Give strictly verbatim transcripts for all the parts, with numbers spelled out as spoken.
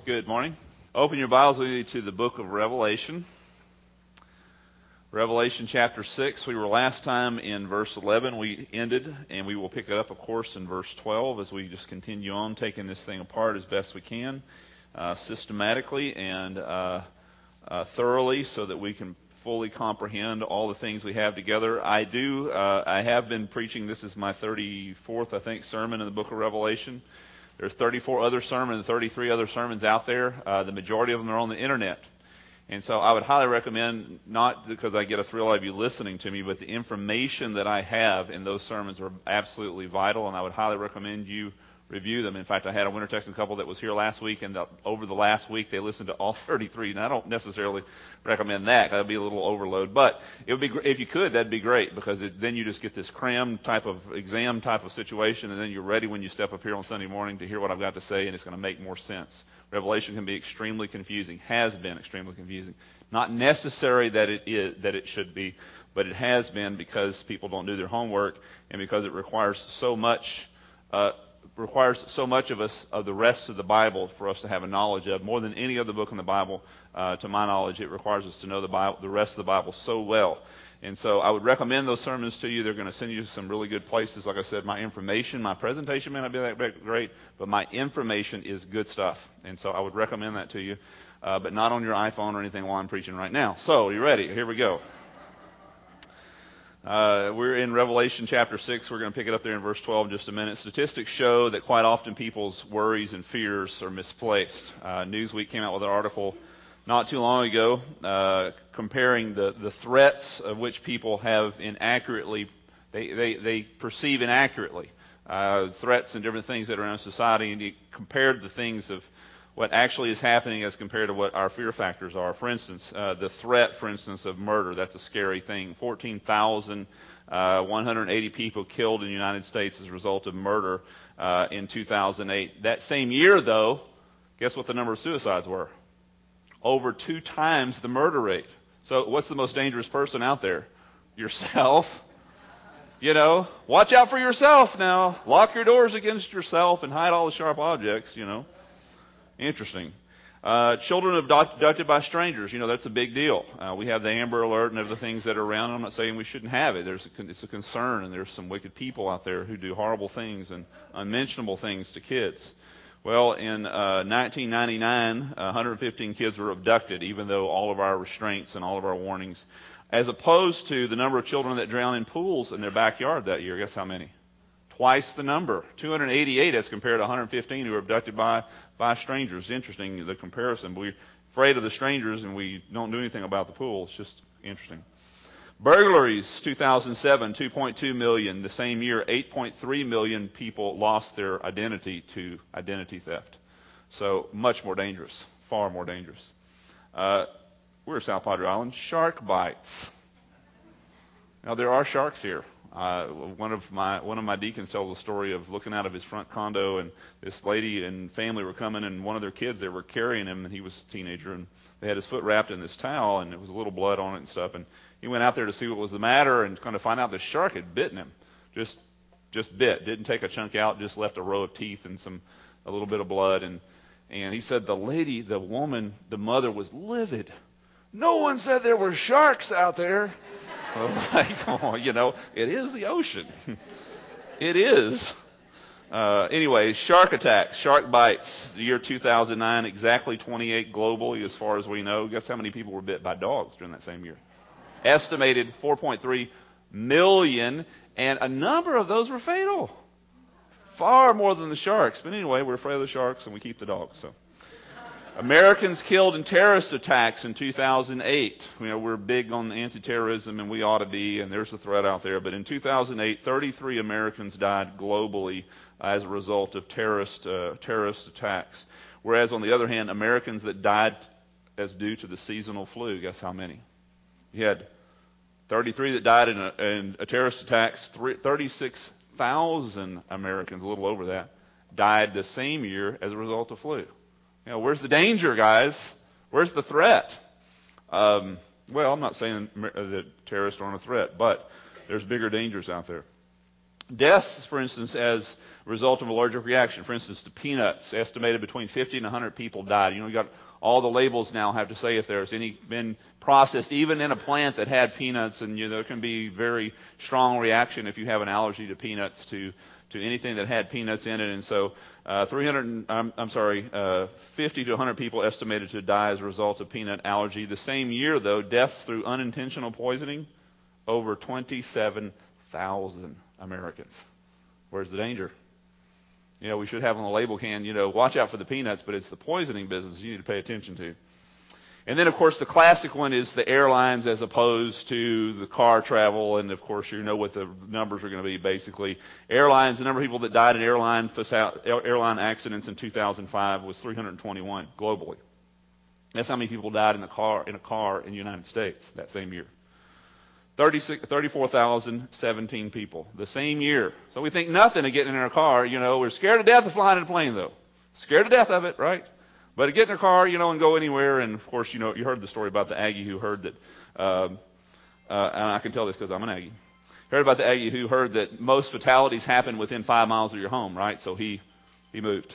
Good morning. Open your Bibles with me to the book of Revelation. Revelation chapter six. We were last time in verse eleven. We ended, and we will pick it up, of course, in verse twelve as we just continue on taking this thing apart as best we can, uh, systematically and uh, uh, thoroughly, so that we can fully comprehend all the things we have together. I do. Uh, I have been preaching. This is my thirty-fourth, I think, sermon in the book of Revelation. There's thirty-four other sermons, thirty-three other sermons out there. Uh, the majority of them are on the internet. And so I would highly recommend, not because I get a thrill out of you listening to me, but the information that I have in those sermons are absolutely vital, and I would highly recommend you review them. In fact, I had a Winter Texan couple that was here last week, and the, over the last week they listened to all thirty-three. And I don't necessarily recommend that. That would be a little overload. But it would be, if you could, that'd be great, because it, then you just get this crammed type of exam type of situation, and then you're ready when you step up here on Sunday morning to hear what I've got to say, and it's going to make more sense. Revelation can be extremely confusing, has been extremely confusing. Not necessary that it is, that it should be, but it has been because people don't do their homework, and because it requires so much uh, requires so much of us, of the rest of the Bible, for us to have a knowledge of. More than any other book in the Bible, uh, to my knowledge, it requires us to know the Bible, the rest of the Bible so well. And so I would recommend those sermons to you. They're going to send you to some really good places. Like I said, my information, my presentation may not be that great, but my information is good stuff. And so I would recommend that to you, uh, but not on your iPhone or anything while I'm preaching right now. So, you ready? Here we go. Uh, we're in Revelation chapter six. We're going to pick it up there in verse twelve in just a minute. Statistics show that quite often people's worries and fears are misplaced. Uh, Newsweek came out with an article not too long ago uh, comparing the, the threats of which people have inaccurately, they, they, they perceive inaccurately, uh, threats and different things that are in society, and he compared the things of what actually is happening as compared to what our fear factors are. For instance, uh, the threat, for instance, of murder, that's a scary thing. fourteen thousand one hundred eighty people killed in the United States as a result of murder uh, in two thousand eight. That same year, though, guess what the number of suicides were? Over two times the murder rate. So what's the most dangerous person out there? Yourself. You know, watch out for yourself now. Lock your doors against yourself and hide all the sharp objects, you know. Interesting. Uh, children abducted by strangers, you know, that's a big deal. Uh, we have the Amber Alert and other things that are around. I'm not saying we shouldn't have it. There's a, it's a concern, and there's some wicked people out there who do horrible things and unmentionable things to kids. Well, in uh, nineteen ninety-nine, one hundred fifteen kids were abducted, even though all of our restraints and all of our warnings, as opposed to the number of children that drowned in pools in their backyard that year. Guess how many? Twice the number, two hundred eighty-eight as compared to one hundred fifteen who were abducted by, by strangers. Interesting, the comparison. We're afraid of the strangers and we don't do anything about the pool. It's just interesting. Burglaries, two thousand seven, two point two million. The same year, eight point three million people lost their identity to identity theft. So much more dangerous, far more dangerous. Uh, we're at South Padre Island. Shark bites. Now, there are sharks here. Uh, one of my one of my deacons tells a story of looking out of his front condo, and this lady and family were coming, and one of their kids, they were carrying him, and he was a teenager, and they had his foot wrapped in this towel, and there was a little blood on it and stuff, and he went out there to see what was the matter and kind of find out the shark had bitten him, just just bit, didn't take a chunk out, just left a row of teeth and some a little bit of blood, and and he said the lady, the woman, the mother was livid. No one said there were sharks out there. Like, oh, you know, it is the ocean. It is. Uh, anyway, shark attacks, shark bites. The year two thousand nine, exactly twenty-eight globally as far as we know. Guess how many people were bit by dogs during that same year? Estimated four point three million, and a number of those were fatal. Far more than the sharks. But anyway, we're afraid of the sharks and we keep the dogs, so. Americans killed in terrorist attacks in two thousand eight. You know, we're big on anti-terrorism, and we ought to be, and there's a threat out there. But in two thousand eight, thirty-three Americans died globally as a result of terrorist uh, terrorist attacks. Whereas, on the other hand, Americans that died as due to the seasonal flu, guess how many? You had thirty-three that died in a, in a terrorist attacks. thirty-six thousand Americans, a little over that, died the same year as a result of flu. You know, where's the danger, guys? Where's the threat? Um, well, I'm not saying that terrorists aren't a threat, but there's bigger dangers out there. Deaths, for instance, as result of allergic reaction. For instance, to peanuts, estimated between fifty and one hundred people died. You know, you got all the labels now have to say if there's any been processed, even in a plant that had peanuts, and you know, there can be very strong reaction if you have an allergy to peanuts to to anything that had peanuts in it. And so uh, three hundred, I'm, I'm sorry, uh, fifty to one hundred people estimated to die as a result of peanut allergy. The same year, though, deaths through unintentional poisoning, over twenty-seven thousand Americans. Where's the danger? You know, we should have on the label can, you know, watch out for the peanuts, but it's the poisoning business you need to pay attention to. And then, of course, the classic one is the airlines as opposed to the car travel. And, of course, you know what the numbers are going to be, basically. Airlines, the number of people that died in airline airline accidents in two thousand five was three hundred twenty-one globally. That's how many people died in, the car, in a car in the United States that same year. thirty-four thousand seventeen people the same year. So we think nothing of getting in our car. You know, we're scared to death of flying in a plane, though. Scared to death of it, right? But to get in a car, you know, and go anywhere. And, of course, you know, you heard the story about the Aggie who heard that, uh, uh, and I can tell this because I'm an Aggie. Heard about the Aggie who heard that most fatalities happen within five miles of your home, right? So he, he moved.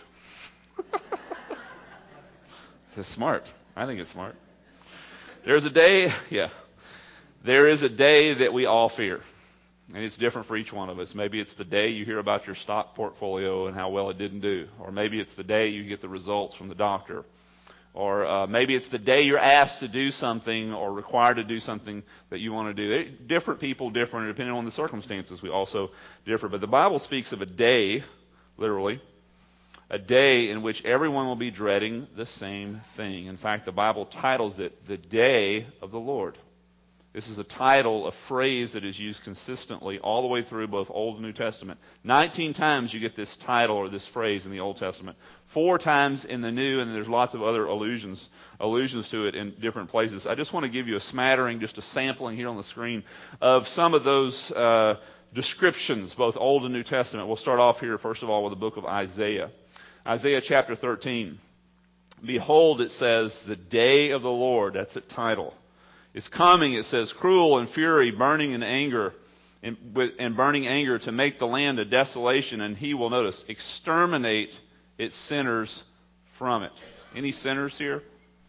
It's smart. I think it's smart. There's a day, yeah. There is a day that we all fear, and it's different for each one of us. Maybe it's the day you hear about your stock portfolio and how well it didn't do, or maybe it's the day you get the results from the doctor, or uh, maybe it's the day you're asked to do something or required to do something that you want to do. It, different people, different, depending on the circumstances, we also differ. But the Bible speaks of a day, literally, a day in which everyone will be dreading the same thing. In fact, the Bible titles it the Day of the Lord. This is a title, a phrase that is used consistently all the way through both Old and New Testament. Nineteen times you get this title or this phrase in the Old Testament. Four times in the New, and there's lots of other allusions, allusions to it in different places. I just want to give you a smattering, just a sampling here on the screen of some of those uh, descriptions, both Old and New Testament. We'll start off here, first of all, with the book of Isaiah. Isaiah chapter thirteen. Behold, it says, the day of the Lord. That's the title. It's coming, it says, cruel and fury, burning in anger, and, and burning anger to make the land a desolation, and he will, notice, exterminate its sinners from it. Any sinners here?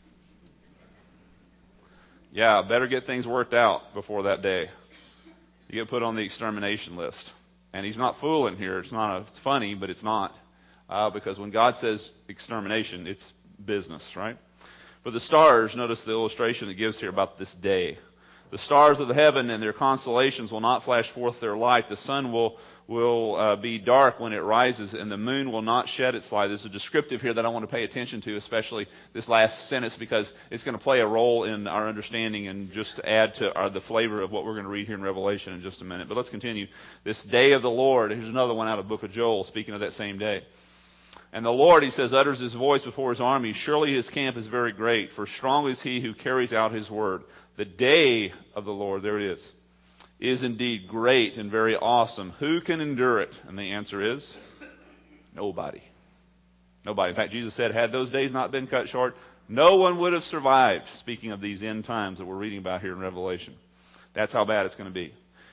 Yeah, better get things worked out before that day. You get put on the extermination list. And he's not fooling here. It's not a, it's funny, but it's not. Uh, because when God says extermination, it's business, right? For the stars, notice the illustration it gives here about this day. The stars of the heaven and their constellations will not flash forth their light. The sun will will uh, be dark when it rises, and the moon will not shed its light. There's a descriptive here that I want to pay attention to, especially this last sentence, because it's going to play a role in our understanding and just to add to our, the flavor of what we're going to read here in Revelation in just a minute. But let's continue. This day of the Lord. Here's another one out of the book of Joel, speaking of that same day. And the Lord, he says, utters his voice before his army. Surely his camp is very great, for strong is he who carries out his word. The day of the Lord, there it is, is indeed great and very awesome. Who can endure it? And the answer is nobody. Nobody. In fact, Jesus said, had those days not been cut short, no one would have survived. Speaking of these end times that we're reading about here in Revelation. That's how bad it's going to be.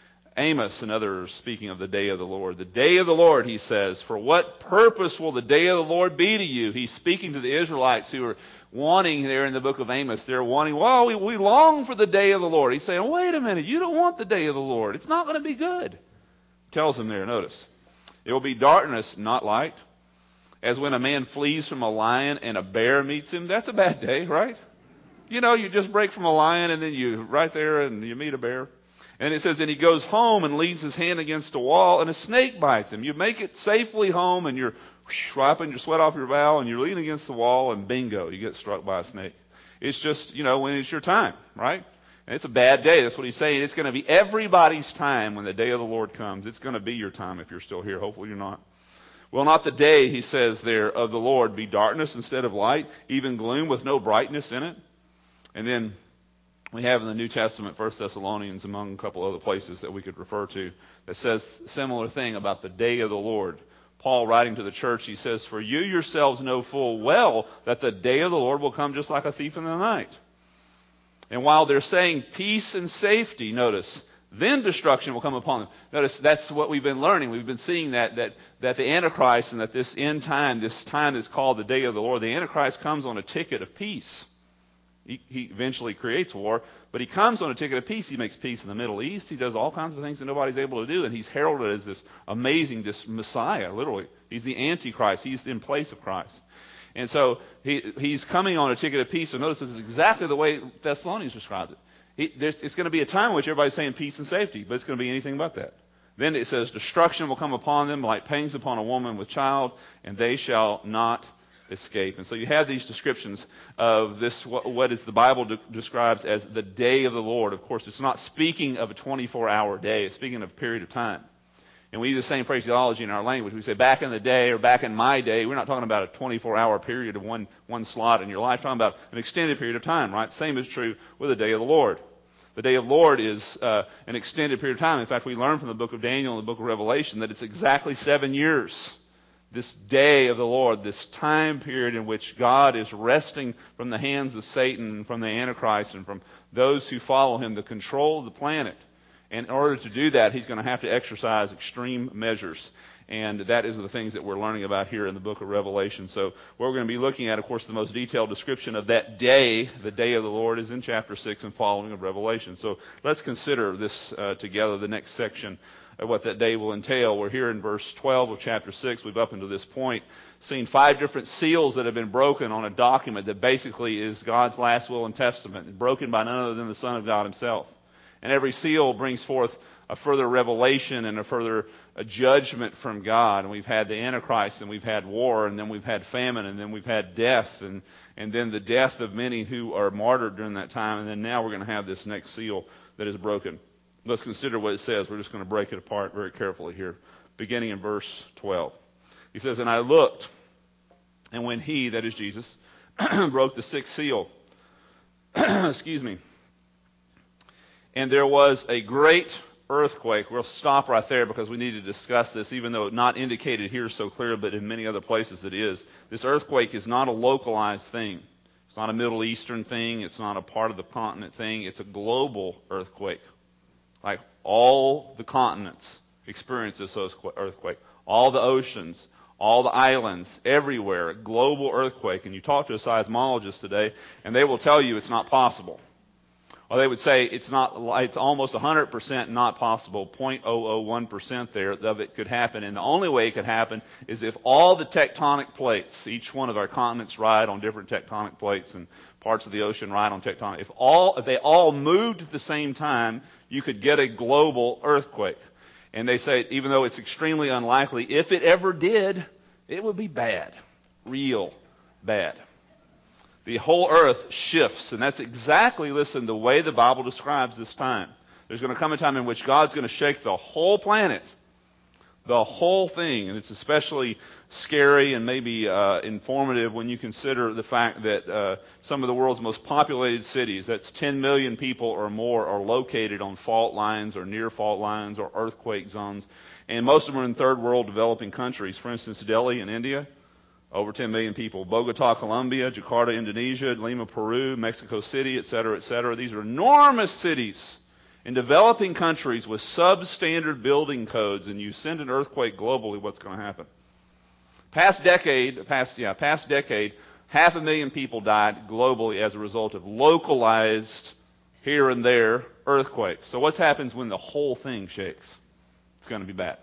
Amos and others speaking of the day of the Lord. The day of the Lord, he says, for what purpose will the day of the Lord be to you? He's speaking to the Israelites who are wanting there in the book of Amos. They're wanting, well, we, we long for the day of the Lord. He's saying, wait a minute, you don't want the day of the Lord. It's not going to be good. He tells them there, notice. It will be darkness, not light. As when a man flees from a lion and a bear meets him. That's a bad day, right? You know, you just break from a lion and then you right there and you meet a bear. And it says, and he goes home and leans his hand against a wall, and a snake bites him. You make it safely home, and you're whoosh, wiping your sweat off your brow, and you're leaning against the wall, and bingo, you get struck by a snake. It's just, you know, when it's your time, right? And it's a bad day. That's what he's saying. It's going to be everybody's time when the day of the Lord comes. It's going to be your time if you're still here. Hopefully you're not. Will not the day, he says there, of the Lord be darkness instead of light, even gloom with no brightness in it? And then we have in the New Testament, First Thessalonians, among a couple other places that we could refer to, that says a similar thing about the day of the Lord. Paul, writing to the church, he says, for you yourselves know full well that the day of the Lord will come just like a thief in the night. And while they're saying peace and safety, notice, then destruction will come upon them. Notice that's what we've been learning. We've been seeing that that that the Antichrist and that this end time, this time that's called the day of the Lord, the Antichrist comes on a ticket of peace. He, he eventually creates war, but he comes on a ticket of peace. He makes peace in the Middle East. He does all kinds of things that nobody's able to do, and he's heralded as this amazing, this Messiah, literally. He's the Antichrist. He's in place of Christ. And so he, he's coming on a ticket of peace. So notice this is exactly the way Thessalonians described it. He, it's going to be a time in which everybody's saying peace and safety, but it's going to be anything but that. Then it says, destruction will come upon them like pangs upon a woman with child, and they shall not escape. And so you have these descriptions of this, what, what is the Bible de- describes as the day of the Lord. Of course, it's not speaking of a twenty-four hour day. It's speaking of a period of time. And we use the same phraseology in our language. We say back in the day or back in my day. We're not talking about a twenty-four hour period of one, one slot in your life. We're talking about an extended period of time, right? Same is true with the day of the Lord. The day of the Lord is uh, an extended period of time. In fact, we learn from the book of Daniel and the book of Revelation that it's exactly seven years. This day of the Lord, this time period in which God is wresting from the hands of Satan and from the Antichrist and from those who follow him the control of the planet. And in order to do that, he's going to have to exercise extreme measures. And that is the things that we're learning about here in the book of Revelation. So what we're going to be looking at, of course, the most detailed description of that day, the day of the Lord, is in chapter six and following of Revelation. So let's consider this uh, together, the next section of what that day will entail. We're here in verse twelve of chapter six. We've up until this point seen five different seals that have been broken on a document that basically is God's last will and testament, broken by none other than the Son of God himself. And every seal brings forth a further revelation and a further a judgment from God. And we've had the Antichrist, and we've had war, and then we've had famine, and then we've had death, and, and then the death of many who are martyred during that time. And then now we're going to have this next seal that is broken. Let's consider what it says. We're just going to break it apart very carefully here, beginning in verse twelve. He says, "And I looked, and when he," that is Jesus, "broke the sixth seal," excuse me, "and there was a great earthquake." We'll stop right there because we need to discuss this, even though not indicated here so clear, but in many other places it is. This earthquake is not a localized thing. It's not a Middle Eastern thing. It's not a part of the continent thing. It's a global earthquake. Like all the continents experience this earthquake. All the oceans, all the islands, everywhere, a global earthquake. And you talk to a seismologist today, and they will tell you it's not possible. Or they would say it's not. It's almost one hundred percent not possible. zero point zero zero one percent there of it could happen. And the only way it could happen is if all the tectonic plates, each one of our continents ride on different tectonic plates, and parts of the ocean ride on tectonic. If all, if they all moved at the same time, you could get a global earthquake. And they say, even though it's extremely unlikely, if it ever did, it would be bad. Real bad. The whole earth shifts, and that's exactly, listen, the way the Bible describes this time. There's going to come a time in which God's going to shake the whole planet, the whole thing, and it's especially scary and maybe uh, informative when you consider the fact that uh, some of the world's most populated cities, that's ten million people or more, are located on fault lines or near fault lines or earthquake zones, and most of them are in third world developing countries. For instance, Delhi in India, over ten million people. Bogota, Colombia, Jakarta, Indonesia, Lima, Peru, Mexico City, et cetera, et cetera. These are enormous cities in developing countries with substandard building codes, and you send an earthquake globally, what's going to happen? Past decade, past yeah, past decade, half a million people died globally as a result of localized, here and there, earthquakes. So what happens when the whole thing shakes? It's going to be bad.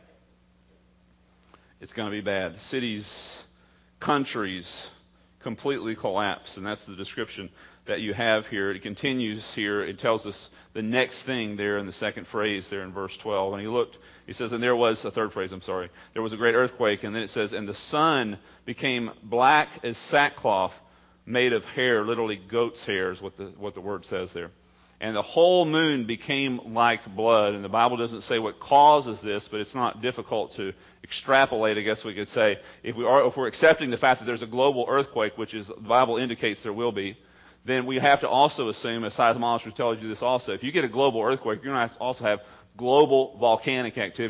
It's going to be bad. Cities, countries completely collapse, and that's the description that you have here. It continues here. It tells us the next thing there in the second phrase there in verse twelve. And he looked, he says, and there was, a third phrase, I'm sorry, there was a great earthquake, and then it says, and the sun became black as sackcloth made of hair, literally goat's hair is what the, what the word says there. And the whole moon became like blood. And the Bible doesn't say what causes this, but it's not difficult to extrapolate, I guess we could say. If we are, if we're accepting the fact that there's a global earthquake, which is the Bible indicates there will be, then we have to also assume, as seismologists tell you this also, if you get a global earthquake, you're going to also have global volcanic activity.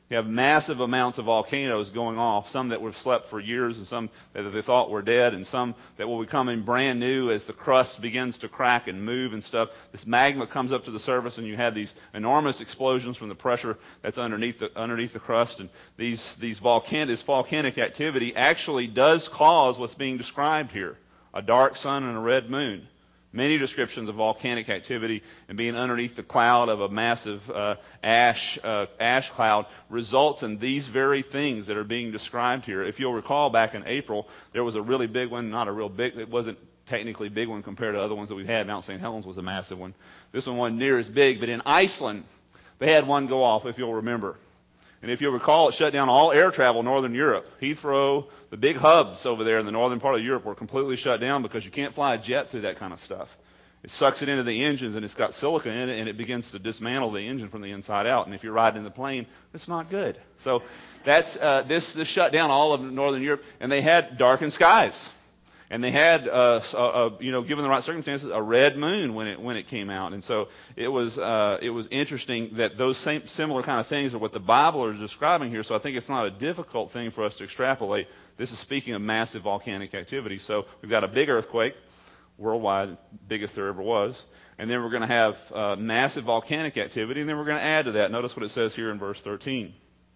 You have massive amounts of volcanoes going off, some that were slept for years and some that they thought were dead, and some that will become brand new as the crust begins to crack and move and stuff. This magma comes up to the surface, and you have these enormous explosions from the pressure that's underneath the, underneath the crust. And these, these volcan- this volcanic activity actually does cause what's being described here, a dark sun and a red moon. Many descriptions of volcanic activity and being underneath the cloud of a massive uh, ash uh, ash cloud results in these very things that are being described here. If you'll recall, back in April, there was a really big one, not a real big, it wasn't technically a big one compared to other ones that we've had. Mount Saint Helens was a massive one. This one wasn't near as big, but in Iceland, they had one go off, if you'll remember. And if you'll recall, it shut down all air travel in northern Europe. Heathrow, the big hubs over there in the northern part of Europe were completely shut down because you can't fly a jet through that kind of stuff. It sucks it into the engines, and it's got silica in it, and it begins to dismantle the engine from the inside out. And if you're riding in the plane, it's not good. So that's uh, this, this shut down all of northern Europe, and they had darkened skies. And they had, uh, uh, you know, given the right circumstances, a red moon when it when it came out. And so it was uh, it was interesting that those same similar kind of things are what the Bible is describing here. So I think it's not a difficult thing for us to extrapolate. This is speaking of massive volcanic activity. So we've got a big earthquake, worldwide, biggest there ever was. And then we're going to have uh, massive volcanic activity, and then we're going to add to that. Notice what it says here in verse thirteen.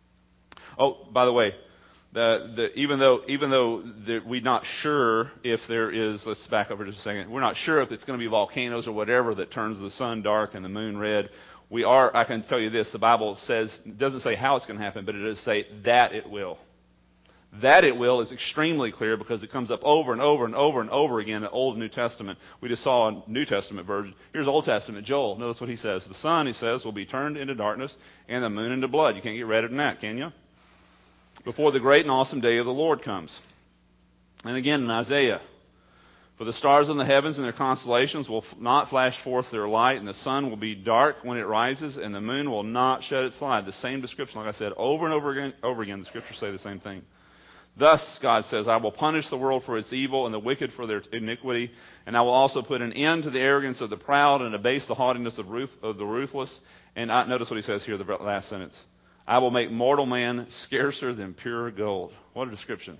Oh, by the way. The, the, even though even though the, we're not sure if there is, let's back up for just a second. We're not sure if it's going to be volcanoes or whatever that turns the sun dark and the moon red. We are. I can tell you this: the Bible says, it doesn't say how it's going to happen, but it does say that it will. That it will is extremely clear because it comes up over and over and over and over again in the Old and New Testament. We just saw a New Testament version. Here's Old Testament. Joel, notice what he says: the sun, he says, will be turned into darkness, and the moon into blood. You can't get redder than that, can you? Before the great and awesome day of the Lord comes. And again in Isaiah, for the stars in the heavens and their constellations will not flash forth their light, and the sun will be dark when it rises, and the moon will not shed its light. The same description, like I said, over and over again, over again, the scriptures say the same thing. Thus, God says, I will punish the world for its evil and the wicked for their iniquity, and I will also put an end to the arrogance of the proud and abase the haughtiness of, ruth, of the ruthless. And I, notice what he says here, the last sentence. I will make mortal man scarcer than pure gold. What a description.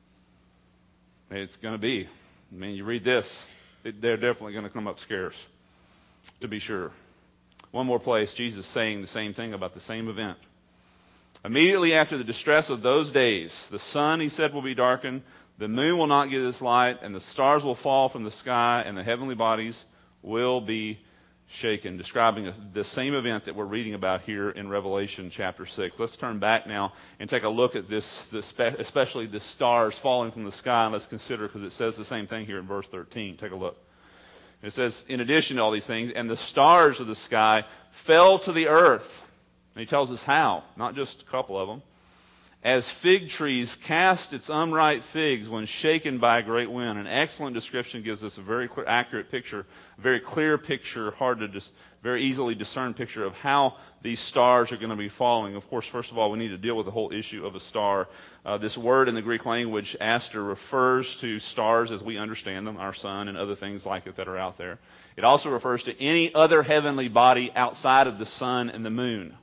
It's going to be. I mean, you read this, it, they're definitely going to come up scarce, to be sure. One more place, Jesus saying the same thing about the same event. Immediately after the distress of those days, the sun, he said, will be darkened, the moon will not give its light, and the stars will fall from the sky, and the heavenly bodies will be shaken, describing the same event that we're reading about here in Revelation chapter six. Let's turn back now and take a look at this, this especially the stars falling from the sky, and let's consider, because it says the same thing here in verse thirteen. Take a look. It says, in addition to all these things, and the stars of the sky fell to the earth. And he tells us how, not just a couple of them. As fig trees cast its unripe figs when shaken by a great wind. An excellent description gives us a very clear, accurate picture, a very clear picture, hard to dis, very easily discern picture of how these stars are going to be falling. Of course, first of all, we need to deal with the whole issue of a star. Uh, this word in the Greek language, aster, refers to stars as we understand them, our sun and other things like it that are out there. It also refers to any other heavenly body outside of the sun and the moon.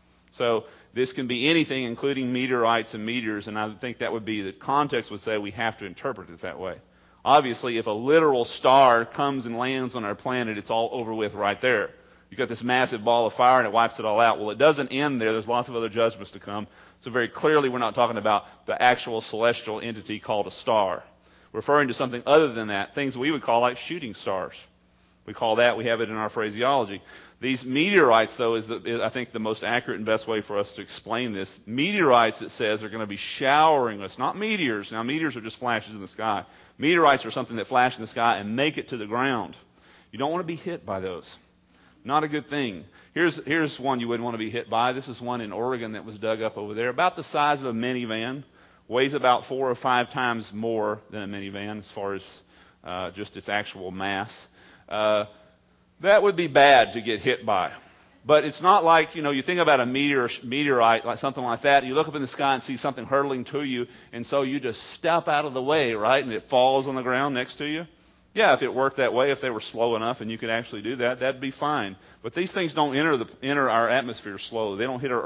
So this can be anything, including meteorites and meteors, and I think that would be, the context would say we have to interpret it that way. Obviously, if a literal star comes and lands on our planet, it's all over with right there. You've got this massive ball of fire and it wipes it all out. Well, it doesn't end there. There's lots of other judgments to come. So very clearly we're not talking about the actual celestial entity called a star. We're referring to something other than that, things we would call like shooting stars. We call that, we have it in our phraseology. These meteorites, though, is, the, is I think the most accurate and best way for us to explain this. Meteorites, it says, are going to be showering us, not meteors. Now, meteors are just flashes in the sky. Meteorites are something that flash in the sky and make it to the ground. You don't want to be hit by those. Not a good thing. Here's, here's one you wouldn't want to be hit by. This is one in Oregon that was dug up over there, about the size of a minivan, weighs about four or five times more than a minivan as far as uh, just its actual mass. Uh, that would be bad to get hit by. But it's not like, you know, you think about a meteor, meteorite, like something like that, you look up in the sky and see something hurtling to you, and so you just step out of the way, right, and it falls on the ground next to you. Yeah, if it worked that way, if they were slow enough and you could actually do that, that'd be fine. But these things don't enter the enter our atmosphere slowly. They don't hit our Earth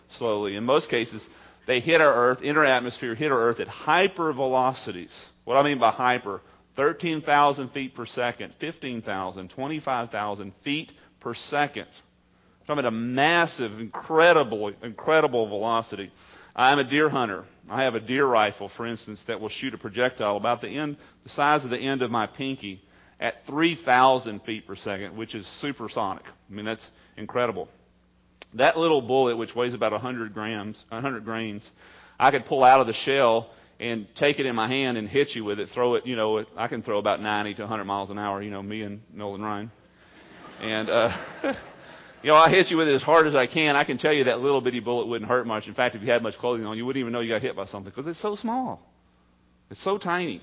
slowly. In most cases, they hit our Earth, enter our atmosphere, hit our Earth at hyper velocities. What do I mean by hyper? thirteen thousand feet per second, fifteen thousand, twenty-five thousand feet per second. I'm talking about a massive, incredible, incredible velocity. I'm a deer hunter. I have a deer rifle, for instance, that will shoot a projectile about the end, the size of the end of my pinky at three thousand feet per second, which is supersonic. I mean, that's incredible. That little bullet, which weighs about one hundred grams, one hundred grains, I could pull out of the shell and take it in my hand and hit you with it, throw it, you know, I can throw about ninety to one hundred miles an hour, you know, me and Nolan Ryan. And, uh, you know, I hit you with it as hard as I can. I can tell you that little bitty bullet wouldn't hurt much. In fact, if you had much clothing on, you wouldn't even know you got hit by something because it's so small. It's so tiny.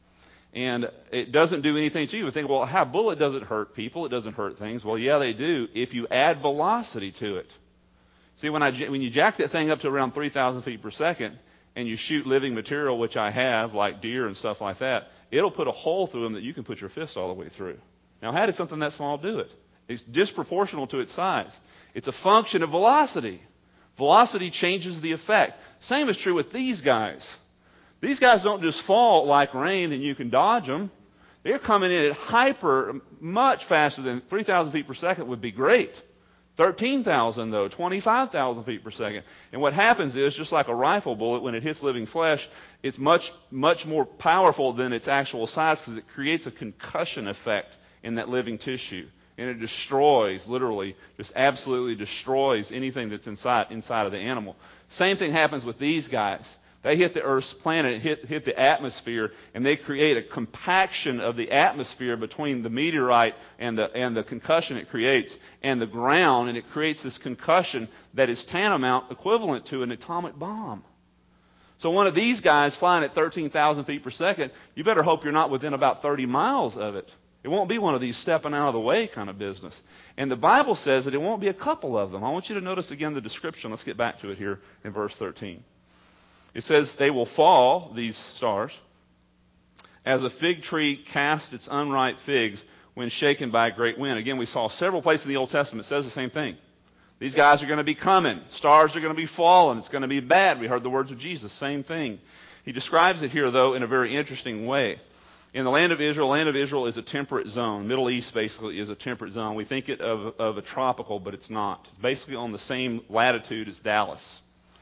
And it doesn't do anything to you. You think, well, how bullet doesn't hurt people. It doesn't hurt things. Well, yeah, they do if you add velocity to it. See, when I when you jack that thing up to around three thousand feet per second and you shoot living material, which I have, like deer and stuff like that, it'll put a hole through them that you can put your fist all the way through. Now, how did something that small do it? It's disproportional to its size. It's a function of velocity. Velocity changes the effect. Same is true with these guys. These guys don't just fall like rain and you can dodge them. They're coming in at hyper, much faster than three thousand feet per second would be great. thirteen thousand though, twenty-five thousand feet per second. And what happens is, just like a rifle bullet, when it hits living flesh, it's much, much more powerful than its actual size because it creates a concussion effect in that living tissue. And it destroys, literally, just absolutely destroys anything that's inside inside of the animal. Same thing happens with these guys. They hit the Earth's planet, hit, hit the atmosphere, and they create a compaction of the atmosphere between the meteorite and the, and the concussion it creates and the ground, and it creates this concussion that is tantamount, equivalent to an atomic bomb. So one of these guys flying at thirteen thousand feet per second, you better hope you're not within about thirty miles of it. It won't be one of these stepping out of the way kind of business. And the Bible says that it won't be a couple of them. I want you to notice again the description. Let's get back to it here in verse thirteen. It says, they will fall, these stars, as a fig tree casts its unripe figs when shaken by a great wind. Again, we saw several places in the Old Testament. It says the same thing. These guys are going to be coming. Stars are going to be falling. It's going to be bad. We heard the words of Jesus. Same thing. He describes it here, though, in a very interesting way. In the land of Israel, land of Israel is a temperate zone. Middle East basically is a temperate zone. We think it of, of a tropical, but it's not. It's basically on the same latitude as Dallas,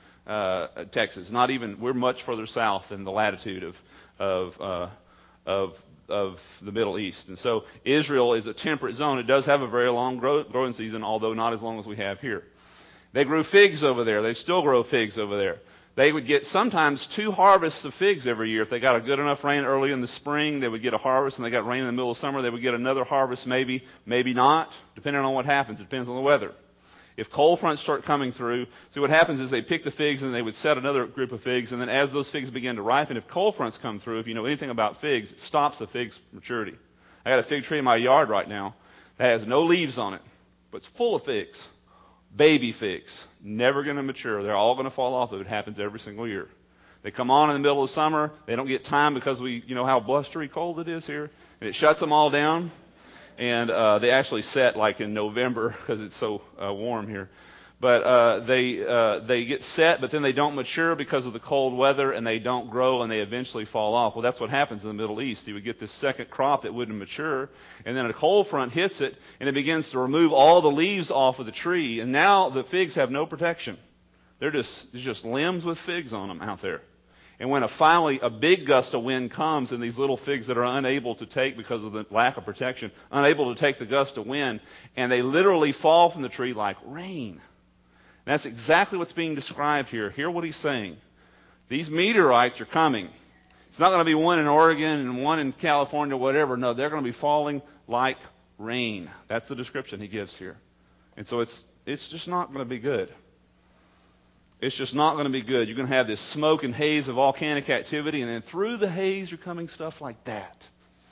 uh, Texas. Not even, we're much further south than the latitude of, of, uh, of, of the Middle East. And so Israel is a temperate zone. It does have a very long grow, growing season, although not as long as we have here. They grew figs over there. They still grow figs over there. They would get sometimes two harvests of figs every year. If they got a good enough rain early in the spring, they would get a harvest, and they got rain in the middle of summer, they would get another harvest, maybe, maybe not, depending on what happens. It depends on the weather. If cold fronts start coming through, see what happens is they pick the figs and they would set another group of figs, and then as those figs begin to ripen, if cold fronts come through, if you know anything about figs, it stops the fig's maturity. I got a fig tree in my yard right now that has no leaves on it, but it's full of figs. Baby figs, never going to mature. They're all going to fall off. It happens every single year. They come on in the middle of summer. They don't get time because we, you know how blustery cold it is here, and it shuts them all down. And uh, they actually set like in November because it's so uh, warm here. But uh, they uh, they get set, but then they don't mature because of the cold weather, and they don't grow, and they eventually fall off. Well, that's what happens in the Middle East. You would get this second crop that wouldn't mature, and then a cold front hits it, and it begins to remove all the leaves off of the tree, and now the figs have no protection. They're just there's just limbs with figs on them out there. And when a finally a big gust of wind comes, and these little figs that are unable to take because of the lack of protection, unable to take the gust of wind, and they literally fall from the tree like rain. That's exactly what's being described here. Hear what he's saying. These meteorites are coming. It's not going to be one in Oregon and one in California, whatever. No, they're going to be falling like rain. That's the description he gives here. And so it's it's just not going to be good. It's just not going to be good. You're going to have this smoke and haze of volcanic activity, and then through the haze are coming stuff like that.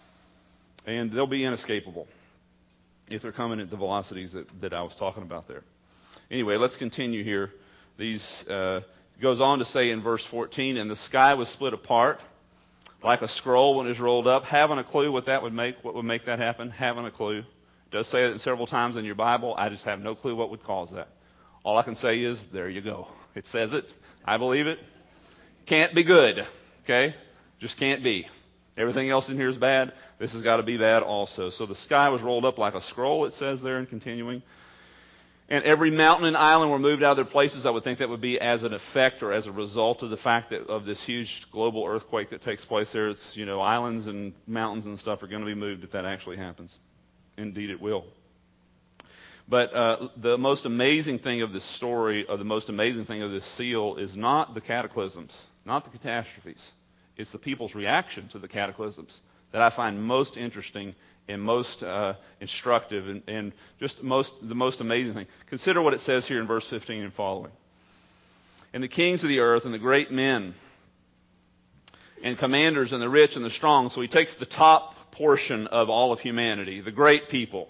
And they'll be inescapable if they're coming at the velocities that, that I was talking about there. Anyway, let's continue here. These uh, goes on to say in verse fourteen, and the sky was split apart like a scroll when it is rolled up. Having a clue what that would make, what would make that happen? Having a clue. It does say it several times in your Bible. I just have no clue what would cause that. All I can say is, there you go. It says it. I believe it. Can't be good. Okay? Just can't be. Everything else in here is bad. This has got to be bad also. So the sky was rolled up like a scroll, it says there, and continuing. And every mountain and island were moved out of their places. I would think that would be as an effect or as a result of the fact that of this huge global earthquake that takes place there. It's, you know, islands and mountains and stuff are going to be moved if that actually happens. Indeed it will. But uh, the most amazing thing of this story, or the most amazing thing of this seal, is not the cataclysms, not the catastrophes. It's the people's reaction to the cataclysms that I find most interesting and most uh, instructive, and, and just most the most amazing thing. Consider what it says here in verse fifteen and following. And the kings of the earth and the great men and commanders and the rich and the strong. So he takes the top portion of all of humanity, the great people.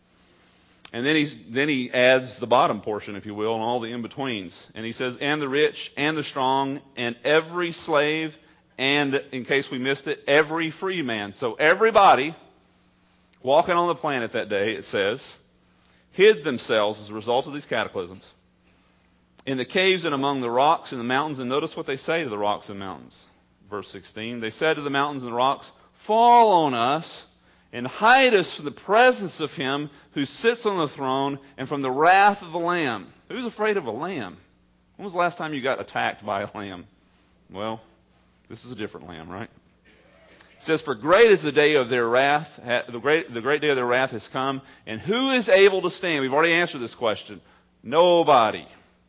And then he then he adds the bottom portion, if you will, and all the in-betweens. And he says, and the rich and the strong and every slave and, in case we missed it, every free man. So everybody walking on the planet that day, it says, hid themselves as a result of these cataclysms in the caves and among the rocks and the mountains. And notice what they say to the rocks and mountains. Verse sixteen, they said to the mountains and the rocks, fall on us and hide us from the presence of him who sits on the throne and from the wrath of the Lamb. Who's afraid of a lamb? When was the last time you got attacked by a lamb? Well, this is a different lamb, right? It says, for great is the day of their wrath, the great, the great day of their wrath has come, and who is able to stand? We've already answered this question. Nobody.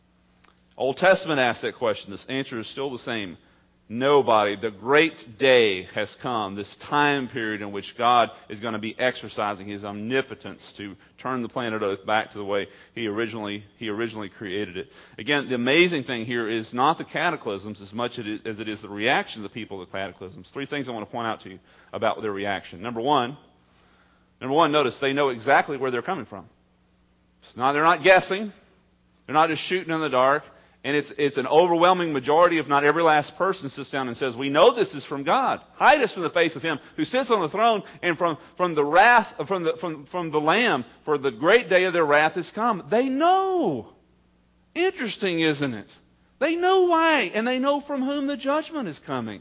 Old Testament asked that question. This answer is still the same. Nobody. The great day has come, this time period in which God is going to be exercising his omnipotence to turn the planet Earth back to the way he originally he originally created it. Again, the amazing thing here is not the cataclysms as much as it is the reaction of the people to the cataclysms. Three things I want to point out to you about their reaction. Number one, number one, notice they know exactly where they're coming from. It's not, they're not guessing. They're not just shooting in the dark. And it's it's an overwhelming majority, if not every last person, sits down and says, we know this is from God. Hide us from the face of him who sits on the throne and from, from the wrath, from the, from, from the Lamb, for the great day of their wrath has come. They know. Interesting, isn't it? They know why, and they know from whom the judgment is coming.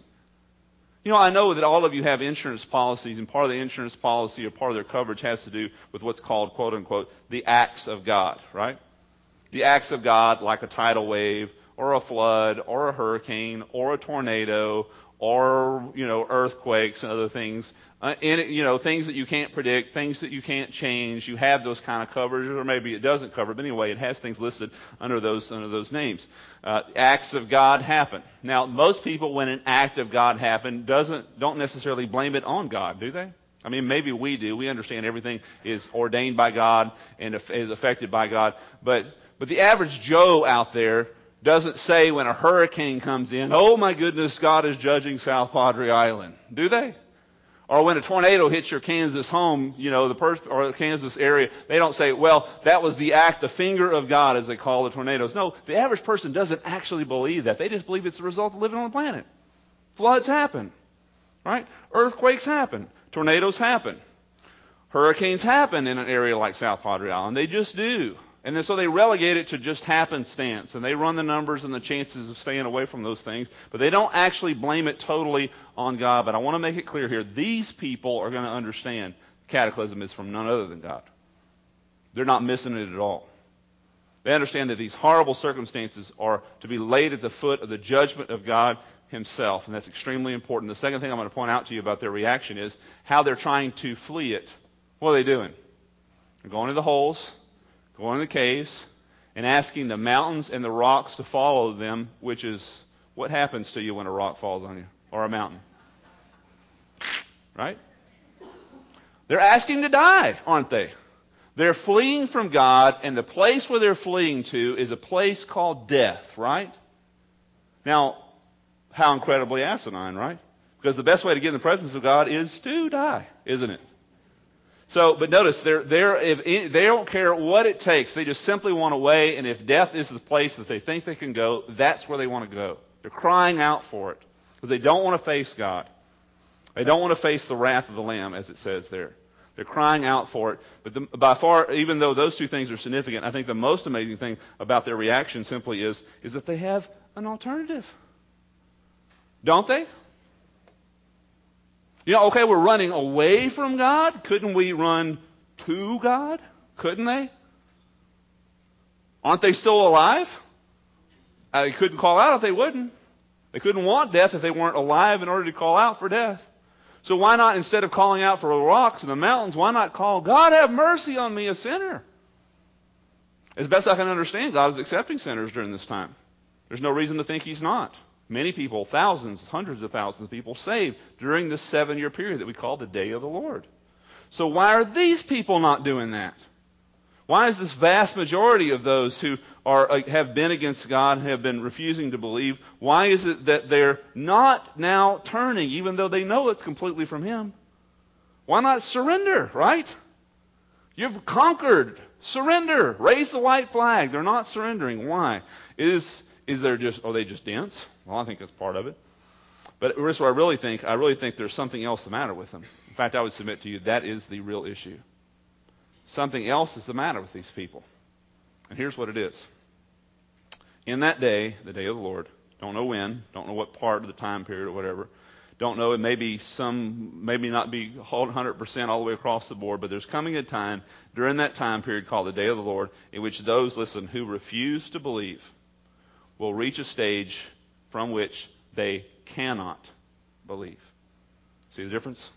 You know, I know that all of you have insurance policies, and part of the insurance policy or part of their coverage has to do with what's called, quote unquote, the acts of God, right? The acts of God, like a tidal wave, or a flood, or a hurricane, or a tornado, or, you know, earthquakes and other things. Uh, and, you know, things that you can't predict, things that you can't change. You have those kind of coverage, or maybe it doesn't cover. But anyway, it has things listed under those under those names. Uh, acts of God happen. Now, most people, when an act of God happens, doesn't don't necessarily blame it on God, do they? I mean, maybe we do. We understand everything is ordained by God and is affected by God, but. But the average Joe out there doesn't say when a hurricane comes in, oh my goodness, God is judging South Padre Island. Do they? Or when a tornado hits your Kansas home, you know, the person, or the Kansas area, they don't say, well, that was the act, the finger of God, as they call the tornadoes. No, the average person doesn't actually believe that. They just believe it's the result of living on the planet. Floods happen, right? Earthquakes happen. Tornadoes happen. Hurricanes happen in an area like South Padre Island. They just do. And then so they relegate it to just happenstance, and they run the numbers and the chances of staying away from those things, but they don't actually blame it totally on God. But I want to make it clear here, these people are going to understand cataclysm is from none other than God. They're not missing it at all. They understand that these horrible circumstances are to be laid at the foot of the judgment of God himself, and that's extremely important. The second thing I'm going to point out to you about their reaction is how they're trying to flee it. What are they doing? They're going to the holes, going to the caves, and asking the mountains and the rocks to follow them, which is what happens to you when a rock falls on you, or a mountain. Right? They're asking to die, aren't they? They're fleeing from God, and the place where they're fleeing to is a place called death, right? Now, how incredibly asinine, right? Because the best way to get in the presence of God is to die, isn't it? So, but notice, they're, they're, if any, they don't care what it takes. They just simply want away, and if death is the place that they think they can go, that's where they want to go. They're crying out for it because they don't want to face God. They don't want to face the wrath of the Lamb, as it says there. They're crying out for it. But the, by far, even though those two things are significant, I think the most amazing thing about their reaction simply is, is that they have an alternative. Don't they? You know, okay, we're running away from God. Couldn't we run to God? Couldn't they? Aren't they still alive? Uh, they couldn't call out if they wouldn't. They couldn't want death if they weren't alive in order to call out for death. So why not, instead of calling out for the rocks and the mountains, why not call, God have mercy on me, a sinner? As best I can understand, God is accepting sinners during this time. There's no reason to think He's not. Many people, thousands, hundreds of thousands of people saved during this seven-year period that we call the Day of the Lord. So why are these people not doing that? Why is this vast majority of those who are have been against God and have been refusing to believe, why is it that they're not now turning, even though they know it's completely from Him? Why not surrender, right? You've conquered. Surrender. Raise the white flag. They're not surrendering. Why? Is is there just, are they just dense? Well, I think that's part of it. But here's what I really think. I really think there's something else the matter with them. In fact, I would submit to you that is the real issue. Something else is the matter with these people. And here's what it is. In that day, the day of the Lord, don't know when, don't know what part of the time period or whatever, don't know, it may be some, maybe not be one hundred percent all the way across the board, but there's coming a time during that time period called the day of the Lord in which those, listen, who refuse to believe will reach a stage from which they cannot believe. See the difference?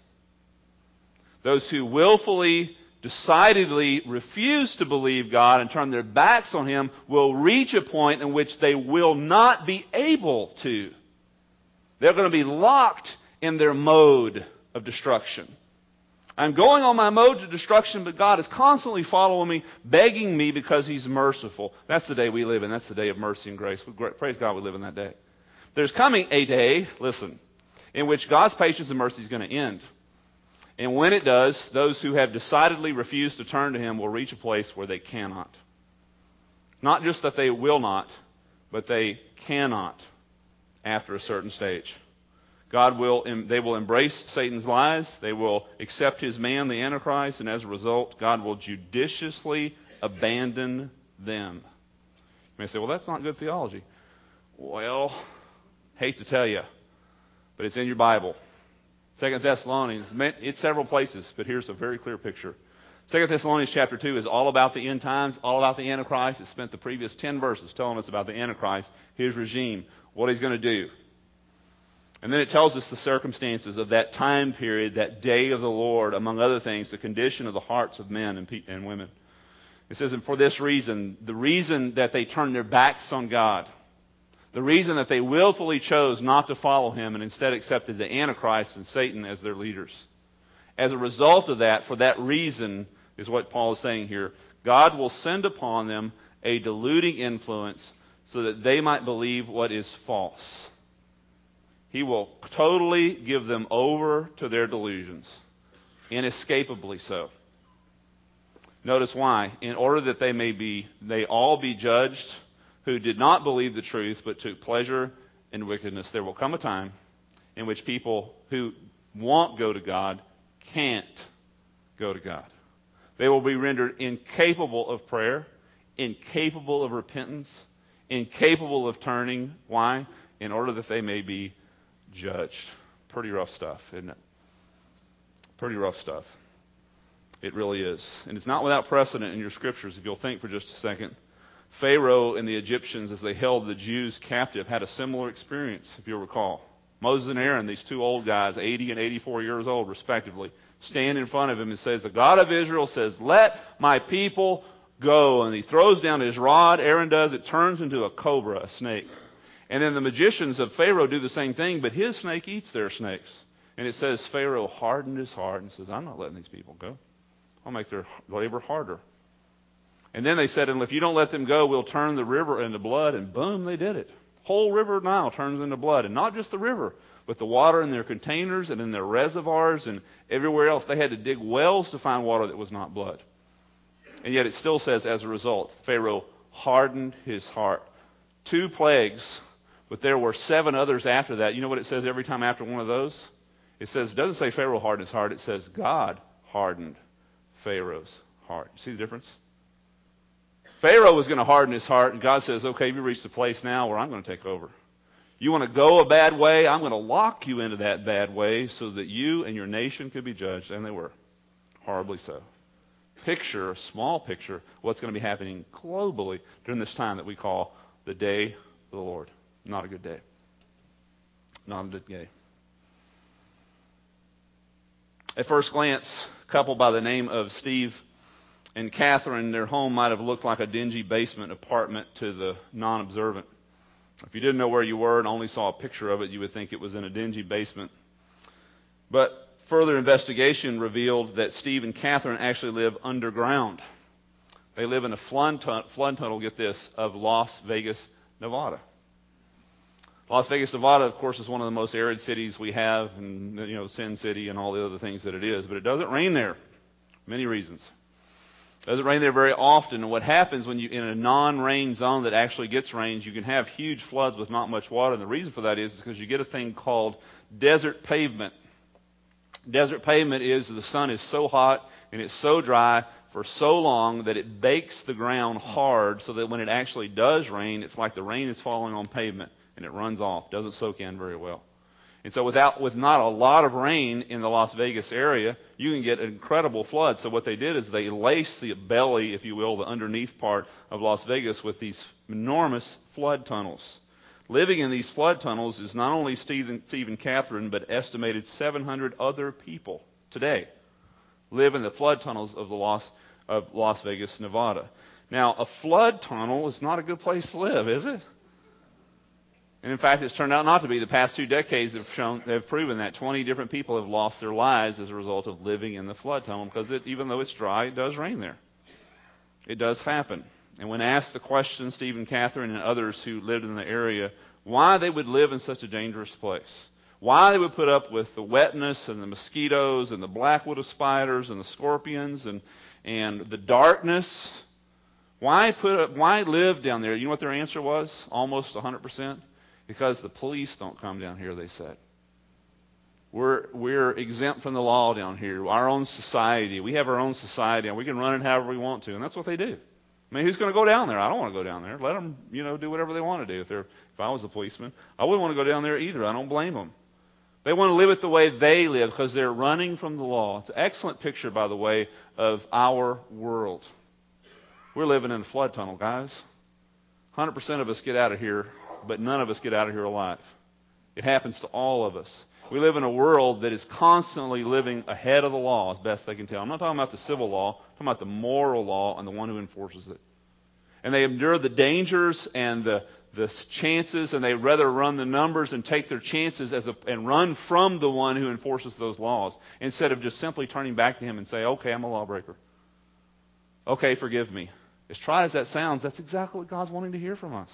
Those who willfully, decidedly refuse to believe God and turn their backs on Him will reach a point in which they will not be able to. They're going to be locked in their mode of destruction. I'm going on my mode to destruction, but God is constantly following me, begging me because He's merciful. That's the day we live in. That's the day of mercy and grace. Praise God we live in that day. There's coming a day, listen, in which God's patience and mercy is going to end. And when it does, those who have decidedly refused to turn to Him will reach a place where they cannot. Not just that they will not, but they cannot after a certain stage. God will, they will embrace Satan's lies. They will accept his man, the Antichrist, and as a result, God will judiciously abandon them. You may say, well, that's not good theology. Well, hate to tell you, but it's in your Bible. Second Thessalonians, it's several places, but here's a very clear picture. Second Thessalonians chapter two is all about the end times, all about the Antichrist. It spent the previous ten verses telling us about the Antichrist, his regime, what he's going to do. And then it tells us the circumstances of that time period, that day of the Lord, among other things, the condition of the hearts of men and, pe- and women. It says, and for this reason, the reason that they turned their backs on God, the reason that they willfully chose not to follow Him and instead accepted the Antichrist and Satan as their leaders. As a result of that, for that reason, is what Paul is saying here, God will send upon them a deluding influence so that they might believe what is false. He will totally give them over to their delusions, inescapably so. Notice why. In order that they may be, they all be judged who did not believe the truth but took pleasure in wickedness. There will come a time in which people who won't go to God can't go to God. They will be rendered incapable of prayer, incapable of repentance, incapable of turning. Why? In order that they may be judged. Pretty rough stuff, isn't it? Pretty rough stuff. It really is. And it's not without precedent in your scriptures, if you'll think for just a second. Pharaoh and the Egyptians, as they held the Jews captive, had a similar experience, if you'll recall. Moses and Aaron, these two old guys, eighty and eighty-four years old, respectively, stand in front of him and says, the God of Israel says, let my people go. And he throws down his rod, Aaron does, it turns into a cobra, a snake. And then the magicians of Pharaoh do the same thing, but his snake eats their snakes. And it says Pharaoh hardened his heart and says, I'm not letting these people go. I'll make their labor harder. And then they said, and if you don't let them go, we'll turn the river into blood. And boom, they did it. Whole river Nile turns into blood. And not just the river, but the water in their containers and in their reservoirs and everywhere else. They had to dig wells to find water that was not blood. And yet it still says, as a result, Pharaoh hardened his heart. Two plagues. But there were seven others after that. You know what it says every time after one of those? It says, it doesn't say Pharaoh hardened his heart. It says God hardened Pharaoh's heart. See the difference? Pharaoh was going to harden his heart, and God says, okay, you reached the place now where I'm going to take over. You want to go a bad way? I'm going to lock you into that bad way so that you and your nation could be judged. And they were. Horribly so. Picture, a small picture, what's going to be happening globally during this time that we call the day of the Lord. Not a good day. Not a good day. At first glance, a couple by the name of Steve and Catherine, their home might have looked like a dingy basement apartment to the non-observant. If you didn't know where you were and only saw a picture of it, you would think it was in a dingy basement. But further investigation revealed that Steve and Catherine actually live underground. They live in a flood, tun- flood tunnel, get this, of Las Vegas, Nevada. Las Vegas, Nevada, of course, is one of the most arid cities we have, and you know, Sin City and all the other things that it is. But it doesn't rain there. Many reasons. It doesn't rain there very often. And what happens when you, in a non-rain zone that actually gets rains, you can have huge floods with not much water. And the reason for that is because you get a thing called desert pavement. Desert pavement is the sun is so hot and it's so dry for so long that it bakes the ground hard so that when it actually does rain, it's like the rain is falling on pavement and it runs off. Doesn't soak in very well. And so without, with not a lot of rain in the Las Vegas area, you can get an incredible flood. So what they did is they laced the belly, if you will, the underneath part of Las Vegas with these enormous flood tunnels. Living in these flood tunnels is not only Steve and, Steve and Catherine, but estimated seven hundred other people today live in the flood tunnels of the Las, of Las Vegas, Nevada. Now, a flood tunnel is not a good place to live, is it? And in fact, it's turned out not to be. The past two decades have shown, have proven that twenty different people have lost their lives as a result of living in the flood tunnel because it, even though it's dry, it does rain there. It does happen. And when asked the question, Steve and Catherine and others who lived in the area, why they would live in such a dangerous place, why they would put up with the wetness and the mosquitoes and the black widow spiders and the scorpions and, and the darkness, why put up, why live down there? You know what their answer was? Almost one hundred percent. Because the police don't come down here, they said. We're, we're exempt from the law down here. Our own society. We have our own society, and we can run it however we want to. And that's what they do. I mean, who's going to go down there? I don't want to go down there. Let them, you know, do whatever they want to do. If they're, if I was a policeman, I wouldn't want to go down there either. I don't blame them. They want to live it the way they live because they're running from the law. It's an excellent picture, by the way, of our world. We're living in a flood tunnel, guys. one hundred percent of us get out of here, but none of us get out of here alive. It happens to all of us. We live in a world that is constantly living ahead of the law as best they can tell. I'm not talking about the civil law. I'm talking about the moral law and the one who enforces it. And they endure the dangers and the, the chances, and they rather run the numbers and take their chances as a, and run from the one who enforces those laws instead of just simply turning back to him and say, okay, I'm a lawbreaker. Okay, forgive me. As tried as that sounds, that's exactly what God's wanting to hear from us.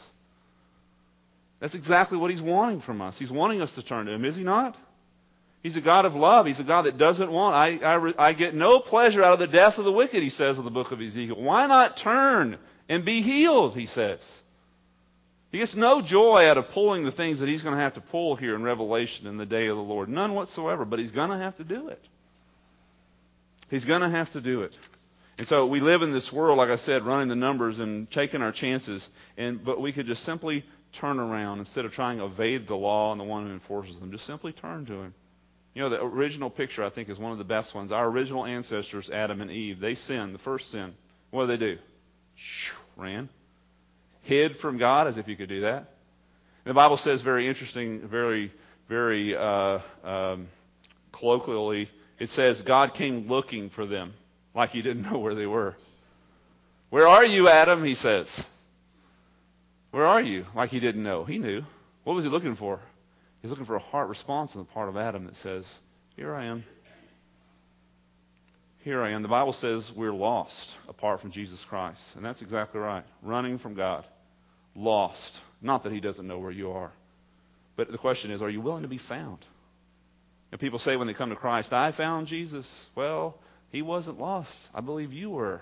That's exactly what he's wanting from us. He's wanting us to turn to him, is he not? He's a God of love. He's a God that doesn't want, I, I, I get no pleasure out of the death of the wicked, he says in the book of Ezekiel. Why not turn and be healed, he says. He gets no joy out of pulling the things that he's going to have to pull here in Revelation in the day of the Lord. None whatsoever, but he's going to have to do it. He's going to have to do it. And so we live in this world, like I said, running the numbers and taking our chances, and but we could just simply turn around instead of trying to evade the law and the one who enforces them. Just simply turn to him. You know, the original picture, I think, is one of the best ones. Our original ancestors, Adam and Eve, they sinned, the first sin. What did they do? Ran. Hid from God, as if you could do that. And the Bible says very interesting, very, very uh, um, colloquially, it says God came looking for them like he didn't know where they were. Where are you, Adam? He says. Where are you? Like he didn't know. He knew. What was he looking for? He's looking for a heart response on the part of Adam that says, here I am. Here I am. The Bible says we're lost apart from Jesus Christ. And that's exactly right. Running from God. Lost. Not that he doesn't know where you are. But the question is, are you willing to be found? And people say when they come to Christ, I found Jesus. Well, he wasn't lost. I believe you were.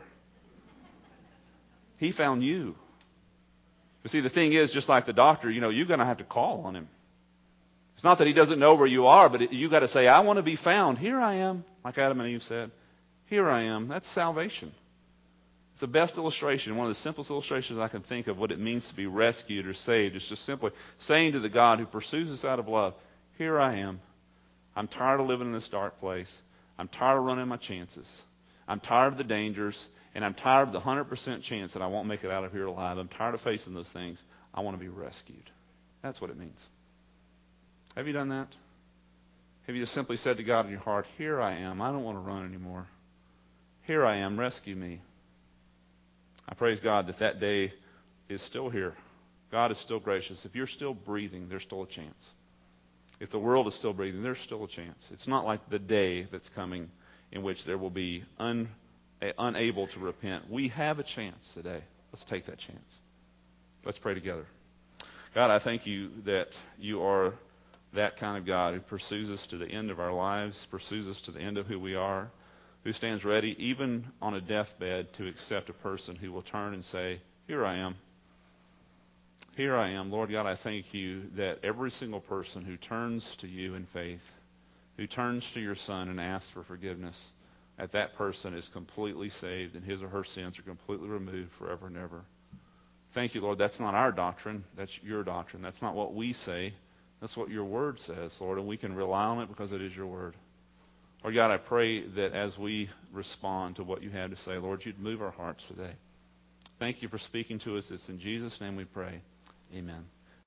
He found you. But see, the thing is, just like the doctor, you know, you're going to have to call on him. It's not that he doesn't know where you are, but it, you got to say, I want to be found. Here I am, like Adam and Eve said. Here I am. That's salvation. It's the best illustration, one of the simplest illustrations I can think of what it means to be rescued or saved. It's just simply saying to the God who pursues us out of love, here I am. I'm tired of living in this dark place. I'm tired of running my chances. I'm tired of the dangers, and I'm tired of the one hundred percent chance that I won't make it out of here alive. I'm tired of facing those things. I want to be rescued. That's what it means. Have you done that? Have you just simply said to God in your heart, here I am. I don't want to run anymore. Here I am. Rescue me. I praise God that that day is still here. God is still gracious. If you're still breathing, there's still a chance. If the world is still breathing, there's still a chance. It's not like the day that's coming in which there will be un, uh, unable to repent. We have a chance today. Let's take that chance. Let's pray together. God, I thank you that you are that kind of God who pursues us to the end of our lives, pursues us to the end of who we are, who stands ready, even on a deathbed, to accept a person who will turn and say, here I am. Here I am. Lord God, I thank you that every single person who turns to you in faith, who turns to your Son and asks for forgiveness, that that person is completely saved and his or her sins are completely removed forever and ever. Thank you, Lord. That's not our doctrine. That's your doctrine. That's not what we say. That's what your word says, Lord, and we can rely on it because it is your word. Lord God, I pray that as we respond to what you have to say, Lord, you'd move our hearts today. Thank you for speaking to us. It's in Jesus' name we pray. Amen.